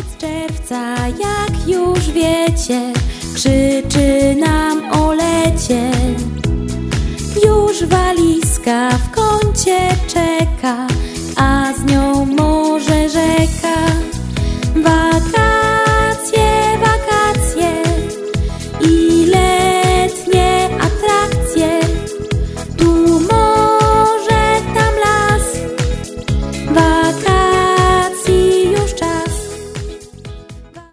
z czerwca, jak już wiecie, krzyczy nam o lecie. Już walizka w kącie czeka,